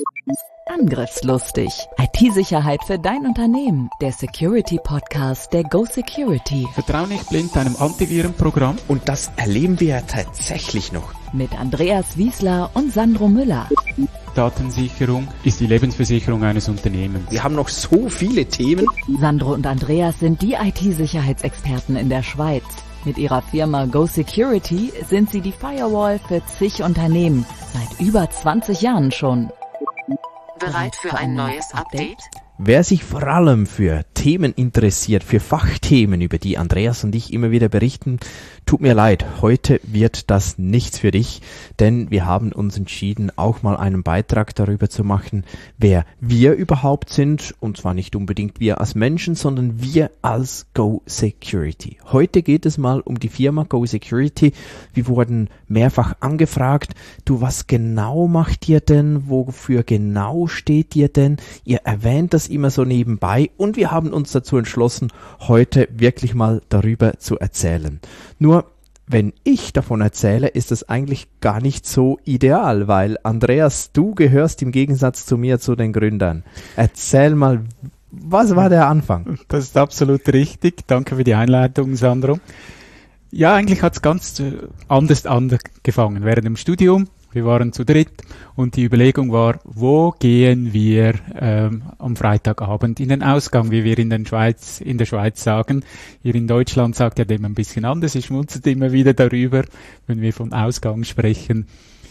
Angriffslustig. IT-Sicherheit für dein Unternehmen. Der Security-Podcast der Go Security. Vertrau nicht blind einem Antivirenprogramm. Und das erleben wir ja tatsächlich noch. Mit Andreas Wiesler und Sandro Müller. Datensicherung ist die Lebensversicherung eines Unternehmens. Wir haben noch so viele Themen. Sandro und Andreas sind die IT-Sicherheitsexperten in der Schweiz. Mit ihrer Firma Go Security sind sie die Firewall für zig Unternehmen. Seit über 20 Jahren schon. Bereit für ein neues Update? Wer sich vor allem für Themen interessiert, für Fachthemen, über die Andreas und ich immer wieder berichten, tut mir leid, heute wird das nichts für dich, denn wir haben uns entschieden, auch mal einen Beitrag darüber zu machen, wer wir überhaupt sind, und zwar nicht unbedingt wir als Menschen, sondern wir als Go Security. Heute geht es mal um die Firma Go Security. Wir wurden mehrfach angefragt, du, was genau macht ihr denn, wofür genau steht ihr denn? Ihr erwähnt das immer so nebenbei und wir haben uns dazu entschlossen, heute wirklich mal darüber zu erzählen. Nur, wenn ich davon erzähle, ist es eigentlich gar nicht so ideal, weil Andreas, du gehörst im Gegensatz zu mir zu den Gründern. Erzähl mal, was war der Anfang? Das ist absolut richtig. Danke für die Einleitung, Sandro. Ja, eigentlich hat es ganz anders angefangen. Während dem Studium, wir waren zu dritt und die Überlegung war, wo gehen wir am Freitagabend in den Ausgang, wie wir in der Schweiz sagen. Hier in Deutschland sagt ja dem ein bisschen anders. Ich schmunzelt immer wieder darüber, wenn wir von Ausgang sprechen.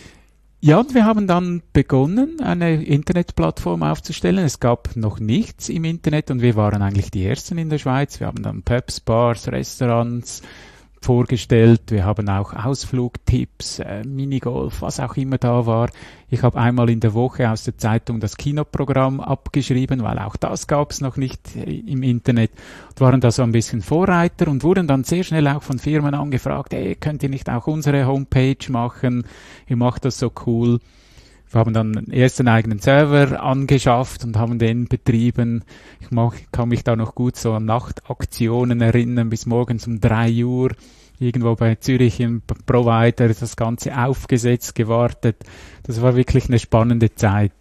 Ja, und wir haben dann begonnen, eine Internetplattform aufzustellen. Es gab noch nichts im Internet und wir waren eigentlich die Ersten in der Schweiz. Wir haben dann Pubs, Bars, Restaurants vorgestellt. Wir haben auch Ausflugtipps, Minigolf, was auch immer da war. Ich habe einmal in der Woche aus der Zeitung das Kinoprogramm abgeschrieben, weil auch das gab es noch nicht im Internet. Und waren da so ein bisschen Vorreiter und wurden dann sehr schnell auch von Firmen angefragt, könnt ihr nicht auch unsere Homepage machen? Ihr macht das so cool. Wir haben dann erst einen eigenen Server angeschafft und haben den betrieben. Kann mich da noch gut so an Nachtaktionen erinnern, bis morgens um 3 Uhr irgendwo bei Zürich im Provider das Ganze aufgesetzt, gewartet. Das war wirklich eine spannende Zeit.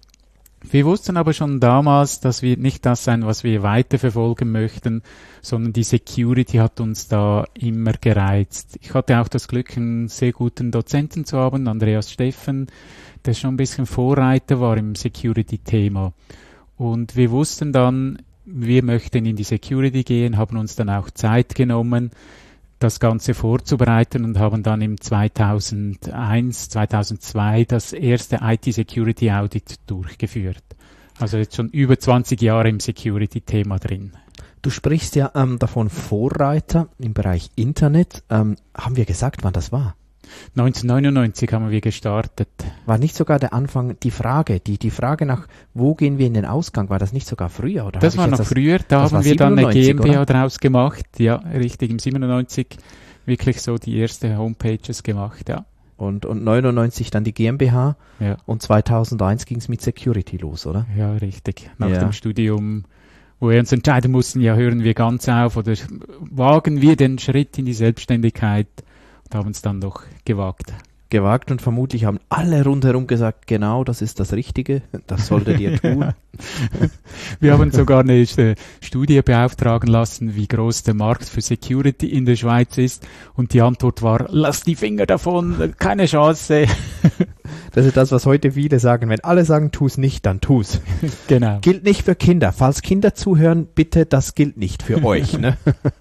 Wir wussten aber schon damals, dass wir nicht das sein, was wir weiterverfolgen möchten, sondern die Security hat uns da immer gereizt. Ich hatte auch das Glück, einen sehr guten Dozenten zu haben, Andreas Steffen, der schon ein bisschen Vorreiter war im Security-Thema. Und wir wussten dann, wir möchten in die Security gehen, haben uns dann auch Zeit genommen, das Ganze vorzubereiten und haben dann im 2001, 2002 das erste IT-Security-Audit durchgeführt. Also jetzt schon über 20 Jahre im Security-Thema drin. Du sprichst ja davon Vorreiter im Bereich Internet. Haben wir gesagt, wann das war? 1999 haben wir gestartet. War nicht sogar der Anfang die Frage, die Frage nach, wo gehen wir in den Ausgang, war das nicht sogar früher? Oder das war noch früher, da haben wir dann eine GmbH oder? Draus gemacht. Ja, richtig, im 97 wirklich so die erste Homepages gemacht, ja. Und 99 dann die GmbH, ja. Und 2001 ging es mit Security los, oder? Ja, richtig. Nach dem Studium, wo wir uns entscheiden mussten, ja, hören wir ganz auf oder wagen wir den Schritt in die Selbstständigkeit. Und haben es dann doch gewagt. Gewagt und vermutlich haben alle rundherum gesagt, genau, das ist das Richtige, das solltet ihr tun. Wir haben sogar eine Studie beauftragen lassen, wie groß der Markt für Security in der Schweiz ist. Und die Antwort war, lass die Finger davon, keine Chance. Das ist das, was heute viele sagen. Wenn alle sagen, tu's nicht, dann tu's. Genau. Gilt nicht für Kinder. Falls Kinder zuhören, bitte, das gilt nicht für euch. Ne?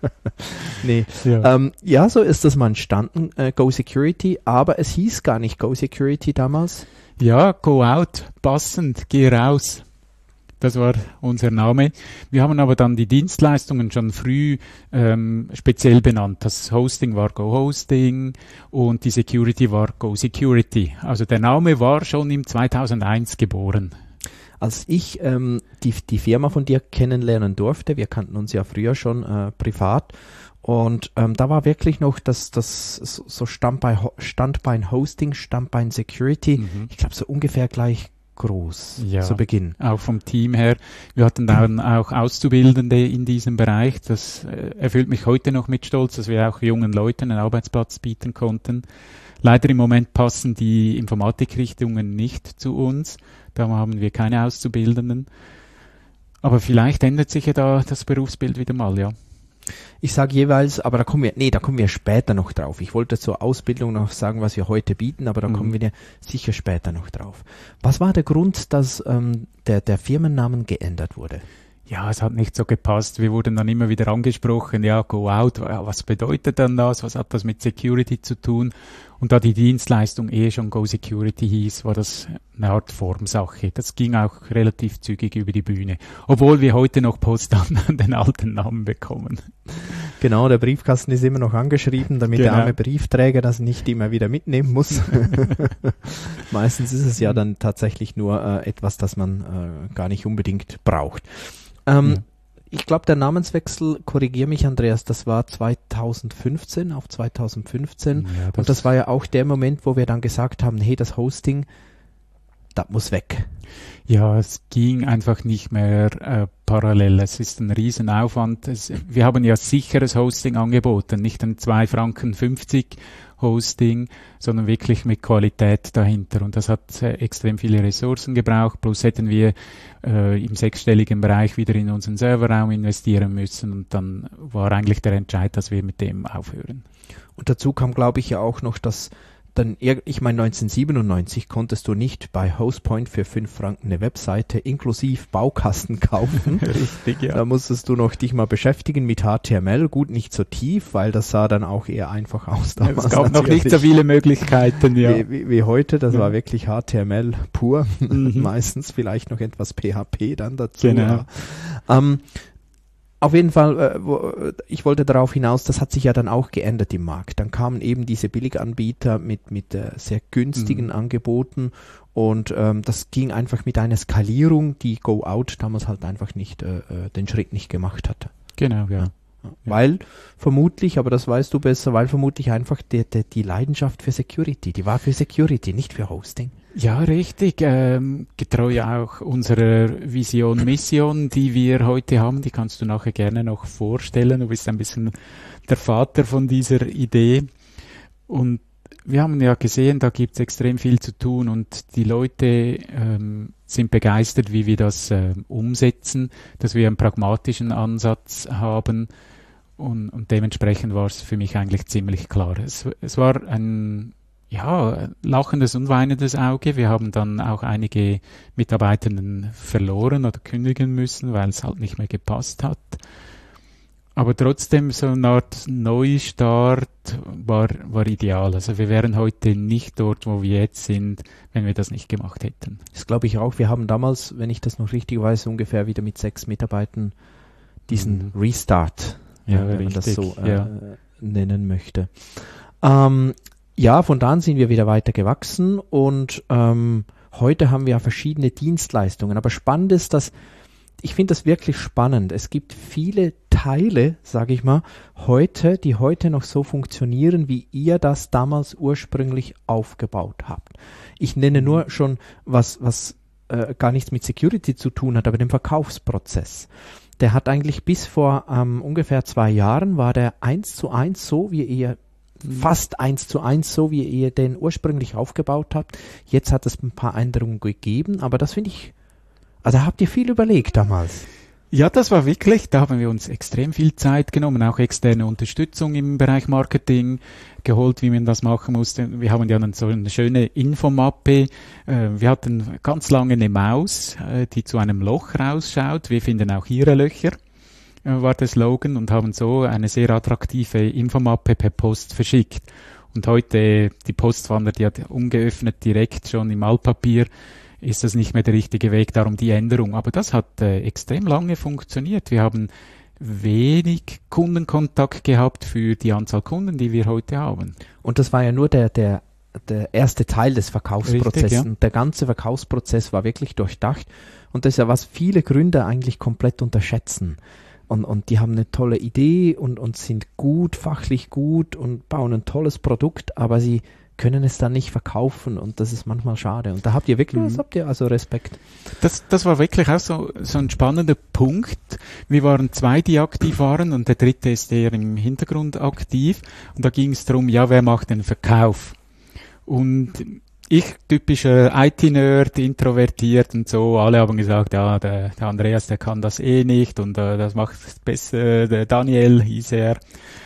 Nee. Ja. So ist das mal entstanden, Go Security. Aber es hieß gar nicht Go Security damals. Ja, Go Out, passend, geh raus. Das war unser Name. Wir haben aber dann die Dienstleistungen schon früh speziell benannt. Das Hosting war Go Hosting und die Security war Go Security. Also der Name war schon im 2001 geboren. Als ich die Firma von dir kennenlernen durfte, wir kannten uns ja früher schon privat, und da war wirklich noch das so Standbein Hosting, Standbein Security, ich glaube so ungefähr gleich groß zu Beginn. Auch vom Team her. Wir hatten dann auch Auszubildende in diesem Bereich. Das erfüllt mich heute noch mit Stolz, dass wir auch jungen Leuten einen Arbeitsplatz bieten konnten. Leider im Moment passen die Informatikrichtungen nicht zu uns. Da haben wir keine Auszubildenden. Aber vielleicht ändert sich ja da das Berufsbild wieder mal, ja. Ich sage jeweils, aber da kommen wir später noch drauf. Ich wollte zur Ausbildung noch sagen, was wir heute bieten, aber da kommen wir sicher später noch drauf. Was war der Grund, dass der Firmennamen geändert wurde? Ja, es hat nicht so gepasst. Wir wurden dann immer wieder angesprochen, ja, Go Out, was bedeutet dann das? Was hat das mit Security zu tun? Und da die Dienstleistung schon Go Security hieß, war das eine Art Formsache. Das ging auch relativ zügig über die Bühne. Obwohl wir heute noch Post an den alten Namen bekommen. Genau, der Briefkasten ist immer noch angeschrieben, damit der arme Briefträger das nicht immer wieder mitnehmen muss. Meistens ist es ja dann tatsächlich nur etwas, das man gar nicht unbedingt braucht. Ich glaube, der Namenswechsel, korrigier mich Andreas, das war 2015 auf 2015 ja, und das war ja auch der Moment, wo wir dann gesagt haben, hey, das Hosting, das muss weg. Ja, es ging einfach nicht mehr parallel. Es ist ein Riesenaufwand. Wir haben ja sicheres Hosting angeboten, nicht ein 2,50 Franken Hosting, sondern wirklich mit Qualität dahinter. Und das hat extrem viele Ressourcen gebraucht. Plus hätten wir im 6-stelligen Bereich wieder in unseren Serverraum investieren müssen. Und dann war eigentlich der Entscheid, dass wir mit dem aufhören. Und dazu kam, glaube ich, ja auch noch, dass dann, ich meine, 1997 konntest du nicht bei Hostpoint für 5 Franken eine Webseite inklusive Baukasten kaufen. Richtig, ja. Da musstest du noch dich mal beschäftigen mit HTML. Gut, nicht so tief, weil das sah dann auch eher einfach aus damals. Es gab noch nicht so viele Möglichkeiten, ja. Wie heute, das war wirklich HTML pur. Meistens vielleicht noch etwas PHP dann dazu. Genau. Ja. Auf jeden Fall, ich wollte darauf hinaus, das hat sich ja dann auch geändert im Markt. Dann kamen eben diese Billiganbieter mit sehr günstigen Angeboten und das ging einfach mit einer Skalierung, die Go Out damals halt einfach nicht den Schritt nicht gemacht hatte. Genau, ja. Weil vermutlich, aber das weißt du besser, weil vermutlich einfach die Leidenschaft für Security, die war für Security, nicht für Hosting. Ja, richtig. Getreu auch unserer Vision, Mission, die wir heute haben, die kannst du nachher gerne noch vorstellen. Du bist ein bisschen der Vater von dieser Idee. Und wir haben ja gesehen, da gibt es extrem viel zu tun und die Leute sind begeistert, wie wir das umsetzen, dass wir einen pragmatischen Ansatz haben. Und dementsprechend war es für mich eigentlich ziemlich klar. Es war ein lachendes und weinendes Auge. Wir haben dann auch einige Mitarbeitenden verloren oder kündigen müssen, weil es halt nicht mehr gepasst hat. Aber trotzdem so eine Art Neustart war ideal. Also wir wären heute nicht dort, wo wir jetzt sind, wenn wir das nicht gemacht hätten. Das glaube ich auch. Wir haben damals, wenn ich das noch richtig weiß, ungefähr wieder mit 6 Mitarbeitern diesen Restart, wenn man das so nennen möchte. Ja, von da an sind wir wieder weiter gewachsen und heute haben wir ja verschiedene Dienstleistungen. Aber spannend ist, dass ich finde das wirklich spannend. Es gibt viele Teile, sage ich mal, die heute noch so funktionieren, wie ihr das damals ursprünglich aufgebaut habt. Ich nenne nur schon, was gar nichts mit Security zu tun hat, aber den Verkaufsprozess. Der hat eigentlich bis vor ungefähr 2 Jahren war der 1:1 so, wie ihr fast 1:1 so, wie ihr den ursprünglich aufgebaut habt. Jetzt hat es ein paar Änderungen gegeben, aber das finde ich, also habt ihr viel überlegt damals? Ja, das war wirklich, da haben wir uns extrem viel Zeit genommen, auch externe Unterstützung im Bereich Marketing geholt, wie man das machen musste. Wir haben ja dann so eine schöne Infomappe. Wir hatten ganz lange eine Maus, die zu einem Loch rausschaut. Wir finden auch Ihre Löcher, war der Slogan, und haben so eine sehr attraktive Infomappe per Post verschickt. Und heute, die Post wandert ja ungeöffnet direkt schon im Altpapier, ist das nicht mehr der richtige Weg, darum die Änderung. Aber das hat extrem lange funktioniert. Wir haben wenig Kundenkontakt gehabt für die Anzahl Kunden, die wir heute haben. Und das war ja nur der erste Teil des Verkaufsprozesses. Richtig, ja. Und der ganze Verkaufsprozess war wirklich durchdacht. Und das ist ja, was viele Gründer eigentlich komplett unterschätzen. Und die haben eine tolle Idee und sind gut, fachlich gut und bauen ein tolles Produkt, aber sie können es dann nicht verkaufen und das ist manchmal schade. Und da habt ihr wirklich, was habt ihr also Respekt? Das war wirklich auch so ein spannender Punkt. Wir waren 2, die aktiv waren, und der 3. ist eher im Hintergrund aktiv. Und da ging es darum, ja, wer macht den Verkauf? Und ich, typischer IT-Nerd, introvertiert und so, alle haben gesagt, ja, der Andreas, der kann das eh nicht und das macht besser, der Daniel hieß er.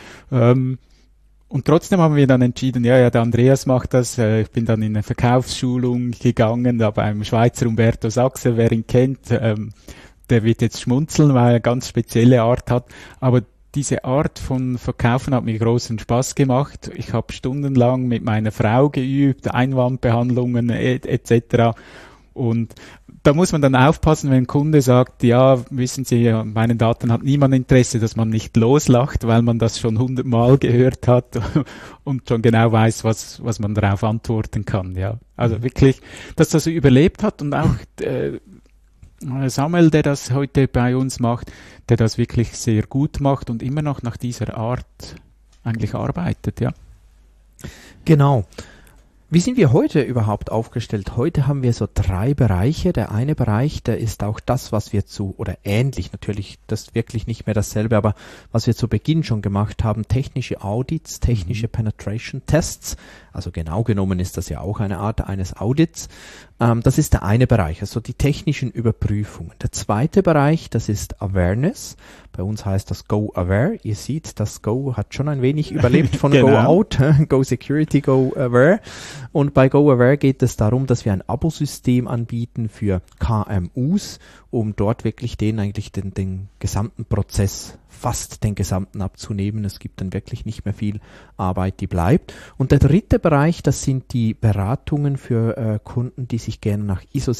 Und trotzdem haben wir dann entschieden, ja, der Andreas macht das. Ich bin dann in eine Verkaufsschulung gegangen, da beim Schweizer Umberto Sachse, wer ihn kennt, der wird jetzt schmunzeln, weil er eine ganz spezielle Art hat. Aber diese Art von Verkaufen hat mir großen Spaß gemacht. Ich habe stundenlang mit meiner Frau geübt, Einwandbehandlungen etc. Und da muss man dann aufpassen, wenn ein Kunde sagt, ja, wissen Sie, an meinen Daten hat niemand Interesse, dass man nicht loslacht, weil man das schon 100-mal gehört hat und schon genau weiß, was man darauf antworten kann. Ja, also wirklich, dass das überlebt hat und auch Samuel, der das heute bei uns macht, der das wirklich sehr gut macht und immer noch nach dieser Art eigentlich arbeitet, ja. Genau. Wie sind wir heute überhaupt aufgestellt? Heute haben wir so 3 Bereiche. Der eine Bereich, der ist auch das, was wir oder ähnlich natürlich, das ist wirklich nicht mehr dasselbe, aber was wir zu Beginn schon gemacht haben, technische Audits, technische Penetration Tests. Also genau genommen ist das ja auch eine Art eines Audits. Das ist der eine Bereich, also die technischen Überprüfungen. Der zweite Bereich, das ist Awareness. Bei uns heißt das Go Aware. Ihr seht, das Go hat schon ein wenig überlebt von genau. Go Out, Go Security, Go Aware. Und bei Go Aware geht es darum, dass wir ein Abosystem anbieten für KMUs, um dort wirklich den gesamten Prozess, fast den gesamten abzunehmen. Es gibt dann wirklich nicht mehr viel Arbeit, die bleibt. Und der dritte Bereich, das sind die Beratungen für Kunden, die sich gerne nach ISO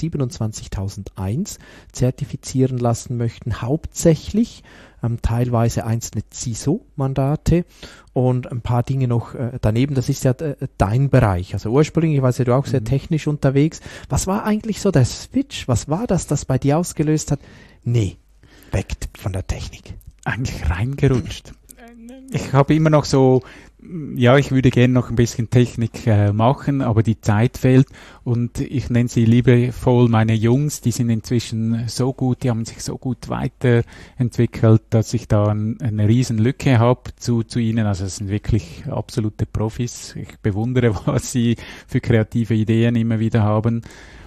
27001 zertifizieren lassen möchten, hauptsächlich, teilweise einzelne CISO-Mandate und ein paar Dinge noch daneben. Das ist ja dein Bereich. Also ursprünglich warst ja du auch sehr technisch unterwegs. Was war eigentlich so der Switch? Was war das bei dir ausgelöst hat? Nee, weg von der Technik. Eigentlich reingerutscht. Ich habe immer noch so, ja, ich würde gerne noch ein bisschen Technik machen, aber die Zeit fehlt und ich nenne sie liebevoll meine Jungs, die sind inzwischen so gut, die haben sich so gut weiterentwickelt, dass ich da eine riesen Lücke habe zu ihnen. Also es sind wirklich absolute Profis. Ich bewundere, was sie für kreative Ideen immer wieder haben.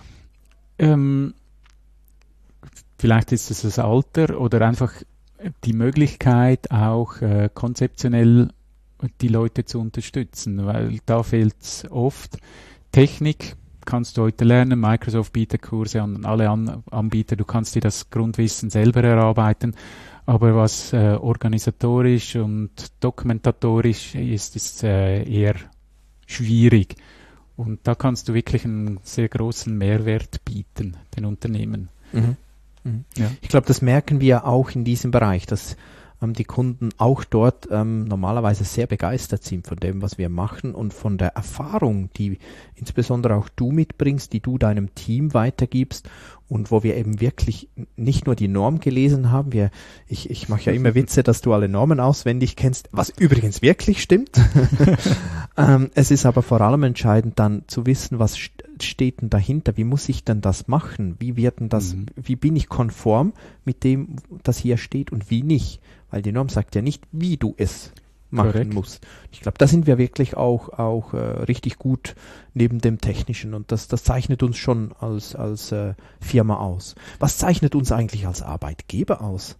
Vielleicht ist es das Alter oder einfach die Möglichkeit, auch konzeptionell die Leute zu unterstützen, weil da fehlt es oft. Technik kannst du heute lernen, Microsoft bietet Kurse an alle Anbieter, du kannst dir das Grundwissen selber erarbeiten, aber was organisatorisch und dokumentatorisch ist eher schwierig. Und da kannst du wirklich einen sehr großen Mehrwert bieten, den Unternehmen. Mhm. Ja. Ich glaube, das merken wir auch in diesem Bereich, dass die Kunden auch dort normalerweise sehr begeistert sind von dem, was wir machen und von der Erfahrung, die insbesondere auch du mitbringst, die du deinem Team weitergibst und wo wir eben wirklich nicht nur die Norm gelesen haben. Ich mache ja immer Witze, dass du alle Normen auswendig kennst, was übrigens wirklich stimmt. Es ist aber vor allem entscheidend dann zu wissen, was steht denn dahinter? Wie muss ich denn das machen? Wie wird denn das, wie bin ich konform mit dem, das hier steht und wie nicht? Weil die Norm sagt ja nicht, wie du es machen musst. Ich glaube, da sind wir wirklich auch richtig gut neben dem Technischen und das zeichnet uns schon als Firma aus. Was zeichnet uns eigentlich als Arbeitgeber aus?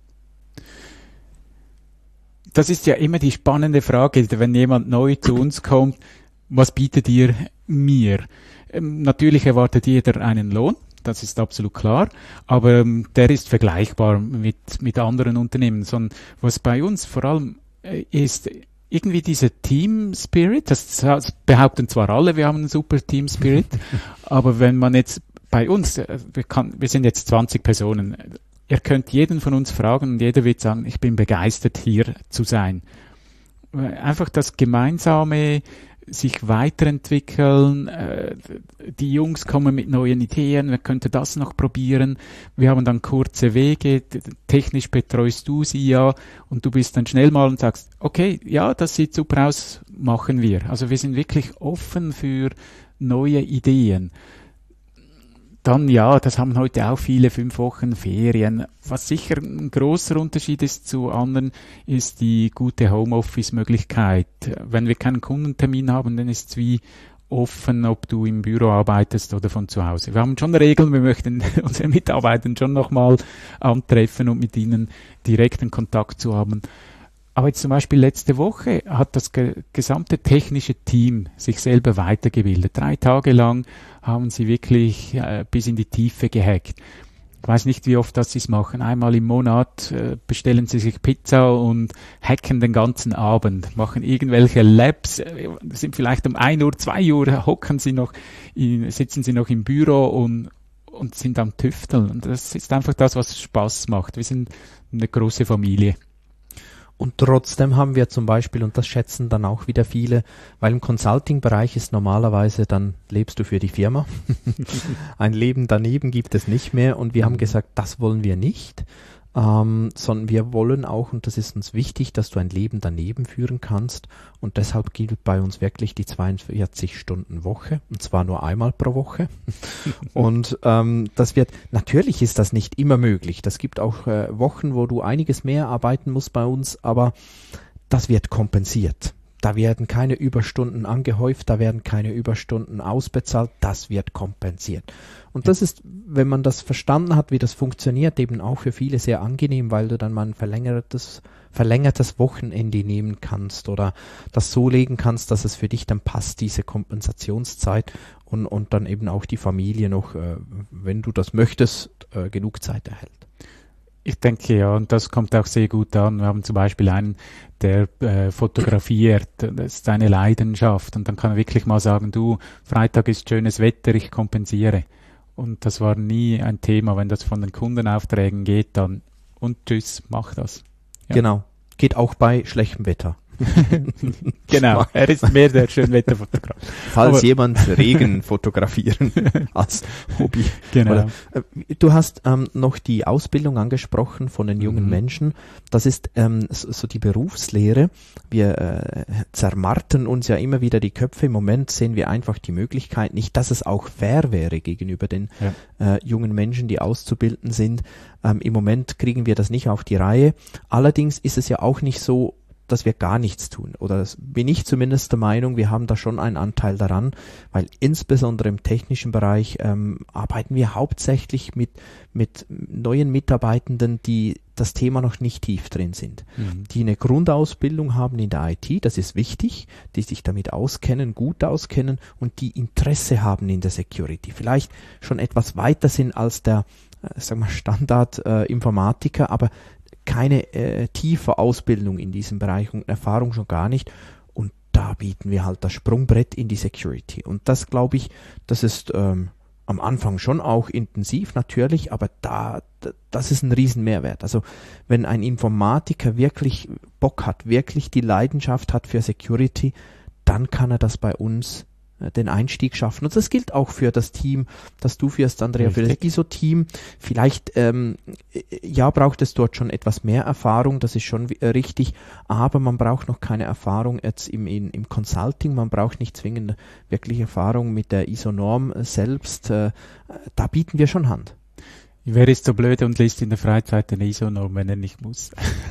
Das ist ja immer die spannende Frage, wenn jemand neu zu uns kommt, was bietet ihr mir? Natürlich erwartet jeder einen Lohn, das ist absolut klar, aber der ist vergleichbar mit anderen Unternehmen. Sondern was bei uns vor allem ist, irgendwie dieser Team Spirit, das behaupten zwar alle, wir haben einen super Team Spirit, aber wenn man jetzt bei uns, wir sind jetzt 20 Personen, ihr könnt jeden von uns fragen und jeder wird sagen, ich bin begeistert hier zu sein. Einfach das gemeinsame sich weiterentwickeln, die Jungs kommen mit neuen Ideen, wir könnten das noch probieren, wir haben dann kurze Wege, technisch betreust du sie ja und du bist dann schnell mal und sagst, okay, ja, das sieht super aus, machen wir. Also wir sind wirklich offen für neue Ideen. Dann ja, das haben heute auch viele 5 Wochen Ferien. Was sicher ein großer Unterschied ist zu anderen, ist die gute Homeoffice-Möglichkeit. Wenn wir keinen Kundentermin haben, dann ist es wie offen, ob du im Büro arbeitest oder von zu Hause. Wir haben schon Regeln, wir möchten unsere Mitarbeiter schon nochmal antreffen und mit ihnen direkten Kontakt zu haben. Aber jetzt zum Beispiel letzte Woche hat das gesamte technische Team sich selber weitergebildet. 3 Tage lang haben sie wirklich bis in die Tiefe gehackt. Ich weiß nicht, wie oft das sie es machen. Einmal im Monat bestellen sie sich Pizza und hacken den ganzen Abend, machen irgendwelche Labs, sind vielleicht um 1 Uhr, 2 Uhr, sitzen sie noch im Büro und sind am Tüfteln. Und das ist einfach das, was Spaß macht. Wir sind eine große Familie. Und trotzdem haben wir zum Beispiel, und das schätzen dann auch wieder viele, weil im Consulting-Bereich ist normalerweise, dann lebst du für die Firma. Ein Leben daneben gibt es nicht mehr und wir haben gesagt, das wollen wir nicht, sondern wir wollen auch, und das ist uns wichtig, dass du ein Leben daneben führen kannst und deshalb gilt bei uns wirklich die 42-Stunden-Woche und zwar nur einmal pro Woche und natürlich ist das nicht immer möglich, das gibt auch Wochen, wo du einiges mehr arbeiten musst bei uns, aber das wird kompensiert. Da werden keine Überstunden angehäuft, da werden keine Überstunden ausbezahlt, das wird kompensiert. Und das ist, wenn man das verstanden hat, wie das funktioniert, eben auch für viele sehr angenehm, weil du dann mal ein verlängertes Wochenende nehmen kannst oder das so legen kannst, dass es für dich dann passt, diese Kompensationszeit und dann eben auch die Familie noch, wenn du das möchtest, genug Zeit erhält. Ich denke ja, und das kommt auch sehr gut an. Wir haben zum Beispiel einen, der fotografiert, das ist seine Leidenschaft und dann kann er wirklich mal sagen, du, Freitag ist schönes Wetter, ich kompensiere. Und das war nie ein Thema, wenn das von den Kundenaufträgen geht, dann und tschüss, mach das. Ja. Genau, geht auch bei schlechtem Wetter. Genau, er ist mehr der Schönwetterfotograf. Falls jemand Regen fotografieren als Hobby. Genau. Oder, du hast noch die Ausbildung angesprochen von den jungen Menschen. Das ist so die Berufslehre. Wir zermartern uns ja immer wieder die Köpfe. Im Moment sehen wir einfach die Möglichkeit nicht, dass es auch fair wäre gegenüber den jungen Menschen, die auszubilden sind. Im Moment kriegen wir das nicht auf die Reihe. Allerdings ist es ja auch nicht so, dass wir gar nichts tun. Oder das bin ich zumindest der Meinung, wir haben da schon einen Anteil daran, weil insbesondere im technischen Bereich arbeiten wir hauptsächlich mit neuen Mitarbeitenden, die das Thema noch nicht tief drin sind, die eine Grundausbildung haben in der IT, das ist wichtig, die sich damit auskennen, gut auskennen und die Interesse haben in der Security. Vielleicht schon etwas weiter sind als der Standard-Informatiker, aber keine tiefe Ausbildung in diesem Bereich und Erfahrung schon gar nicht. Und da bieten wir halt das Sprungbrett in die Security. Und das, glaube ich, das ist am Anfang schon auch intensiv natürlich, aber das ist ein Riesenmehrwert. Also wenn ein Informatiker wirklich Bock hat, wirklich die Leidenschaft hat für Security, dann kann er das bei uns den Einstieg schaffen. Und das gilt auch für das Team, das du führst, Andrea, für das ISO-Team. Vielleicht, braucht es dort schon etwas mehr Erfahrung, das ist schon richtig, aber man braucht noch keine Erfahrung jetzt im Consulting, man braucht nicht zwingend wirklich Erfahrung mit der ISO-Norm selbst. Da bieten wir schon Hand. Wer ist so blöd und liest in der Freizeit eine ISO-Norm, wenn er nicht muss?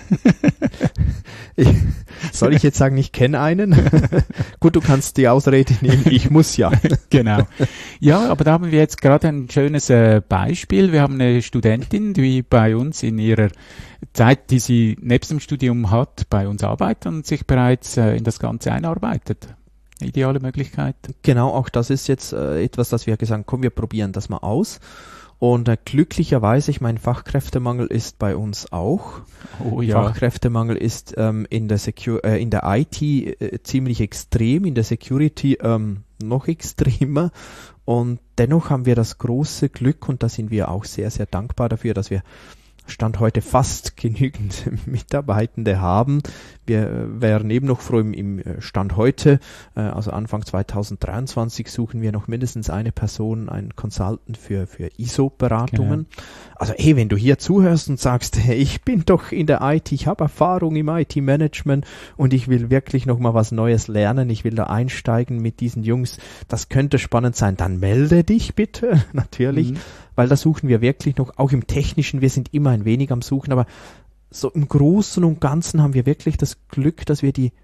Soll ich jetzt sagen, ich kenne einen? Gut, du kannst die Ausrede nehmen, ich muss ja. Genau. Ja, aber da haben wir jetzt gerade ein schönes Beispiel. Wir haben eine Studentin, die bei uns in ihrer Zeit, die sie nebst dem Studium hat, bei uns arbeitet und sich bereits in das Ganze einarbeitet. Ideale Möglichkeit. Genau, auch das ist jetzt etwas, das wir gesagt haben, komm, wir probieren das mal aus. Und glücklicherweise, ich meine, Fachkräftemangel ist bei uns auch. Oh ja. Fachkräftemangel ist in der IT ziemlich extrem, in der Security noch extremer. Und dennoch haben wir das große Glück, und da sind wir auch sehr, sehr dankbar dafür, dass wir Stand heute fast genügend Mitarbeitende haben. Wir wären eben noch froh im Stand heute, also Anfang 2023 suchen wir noch mindestens eine Person, einen Consultant für ISO-Beratungen. Genau. Also wenn du hier zuhörst und sagst, hey, ich bin doch in der IT, ich habe Erfahrung im IT-Management und ich will wirklich noch mal was Neues lernen, ich will da einsteigen mit diesen Jungs, das könnte spannend sein, dann melde dich bitte, natürlich. Weil da suchen wir wirklich noch, auch im Technischen, wir sind immer ein wenig am Suchen, aber so im Großen und Ganzen haben wir wirklich das Glück, dass wir die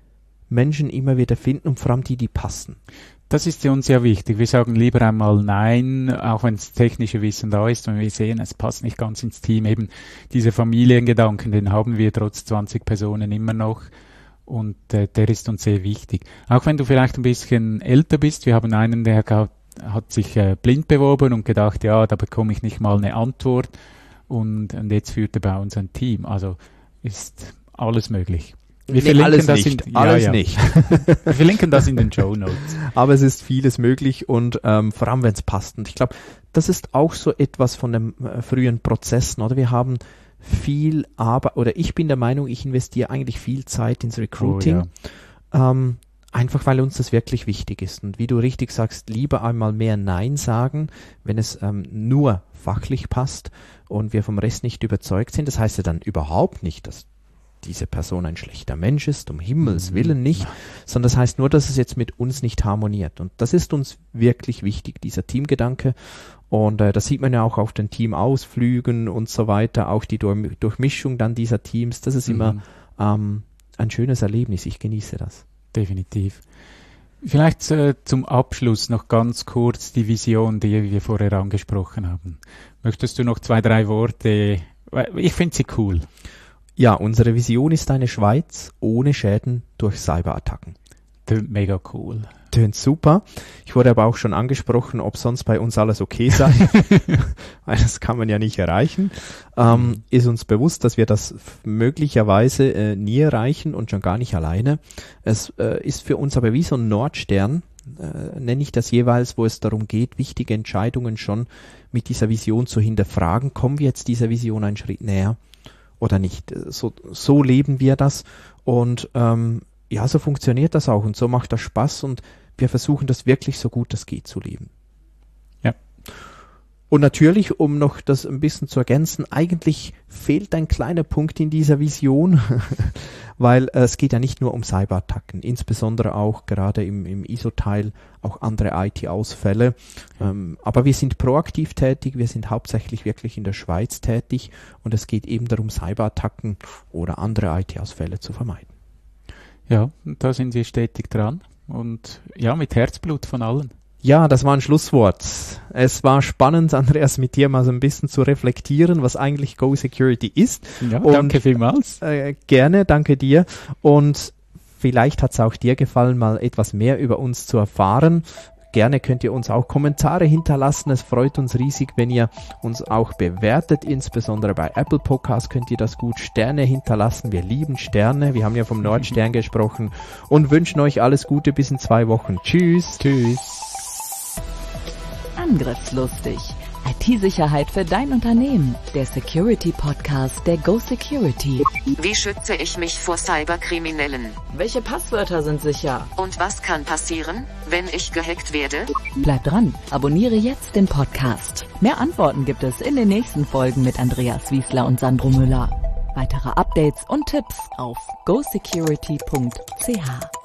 Menschen immer wieder finden und vor allem die passen. Das ist uns sehr wichtig. Wir sagen lieber einmal Nein, auch wenn das technische Wissen da ist, wenn wir sehen, es passt nicht ganz ins Team. Eben dieser Familiengedanken, den haben wir trotz 20 Personen immer noch und der ist uns sehr wichtig. Auch wenn du vielleicht ein bisschen älter bist, wir haben einen, der hat sich blind beworben und gedacht, ja, da bekomme ich nicht mal eine Antwort und jetzt führt er bei uns ein Team. Also ist alles möglich. Wir verlinken alles das nicht. nicht. Wir verlinken das in den Shownotes. Aber es ist vieles möglich und vor allem, wenn es passt. Und ich glaube, das ist auch so etwas von den frühen Prozessen, oder? Wir haben viel Arbeit, oder ich bin der Meinung, ich investiere eigentlich viel Zeit ins Recruiting. Oh, ja. Einfach weil uns das wirklich wichtig ist. Und wie du richtig sagst, lieber einmal mehr Nein sagen, wenn es nur fachlich passt und wir vom Rest nicht überzeugt sind. Das heißt ja dann überhaupt nicht, dass diese Person ein schlechter Mensch ist, um Himmels Willen nicht, sondern das heißt nur, dass es jetzt mit uns nicht harmoniert. Und das ist uns wirklich wichtig, dieser Teamgedanke. Und das sieht man ja auch auf den Teamausflügen und so weiter, auch die Durchmischung dann dieser Teams. Das ist immer ein schönes Erlebnis. Ich genieße das. Definitiv. Vielleicht zum Abschluss noch ganz kurz die Vision, die wir vorher angesprochen haben. Möchtest du noch 2, 3 Worte? Ich finde sie cool. Ja, unsere Vision ist eine Schweiz ohne Schäden durch Cyberattacken. Mega cool. Tönt super. Ich wurde aber auch schon angesprochen, ob sonst bei uns alles okay sei. Das kann man ja nicht erreichen. Ist uns bewusst, dass wir das möglicherweise nie erreichen und schon gar nicht alleine. Es ist für uns aber wie so ein Nordstern, nenne ich das jeweils, wo es darum geht, wichtige Entscheidungen schon mit dieser Vision zu hinterfragen. Kommen wir jetzt dieser Vision einen Schritt näher oder nicht? So leben wir das und ja, so funktioniert das auch und so macht das Spaß und wir versuchen das wirklich so gut es geht zu leben. Ja. Und natürlich, um noch das ein bisschen zu ergänzen, eigentlich fehlt ein kleiner Punkt in dieser Vision, weil es geht ja nicht nur um Cyberattacken, insbesondere auch gerade im ISO-Teil auch andere IT-Ausfälle. Aber wir sind proaktiv tätig, wir sind hauptsächlich wirklich in der Schweiz tätig und es geht eben darum, Cyberattacken oder andere IT-Ausfälle zu vermeiden. Ja, und da sind wir stetig dran und ja, mit Herzblut von allen. Ja, das war ein Schlusswort. Es war spannend, Andreas, mit dir mal so ein bisschen zu reflektieren, was eigentlich Go Security ist. Ja, danke vielmals. Gerne, danke dir. Und vielleicht hat es auch dir gefallen, mal etwas mehr über uns zu erfahren. Gerne könnt ihr uns auch Kommentare hinterlassen. Es freut uns riesig, wenn ihr uns auch bewertet. Insbesondere bei Apple Podcasts könnt ihr das gut. Sterne hinterlassen. Wir lieben Sterne. Wir haben ja vom Nordstern gesprochen und wünschen euch alles Gute bis in 2 Wochen. Tschüss. Tschüss. Angriffslustig. IT-Sicherheit für dein Unternehmen. Der Security-Podcast der Go Security. Wie schütze ich mich vor Cyberkriminellen? Welche Passwörter sind sicher? Und was kann passieren, wenn ich gehackt werde? Bleib dran, abonniere jetzt den Podcast. Mehr Antworten gibt es in den nächsten Folgen mit Andreas Wiesler und Sandro Müller. Weitere Updates und Tipps auf gosecurity.ch.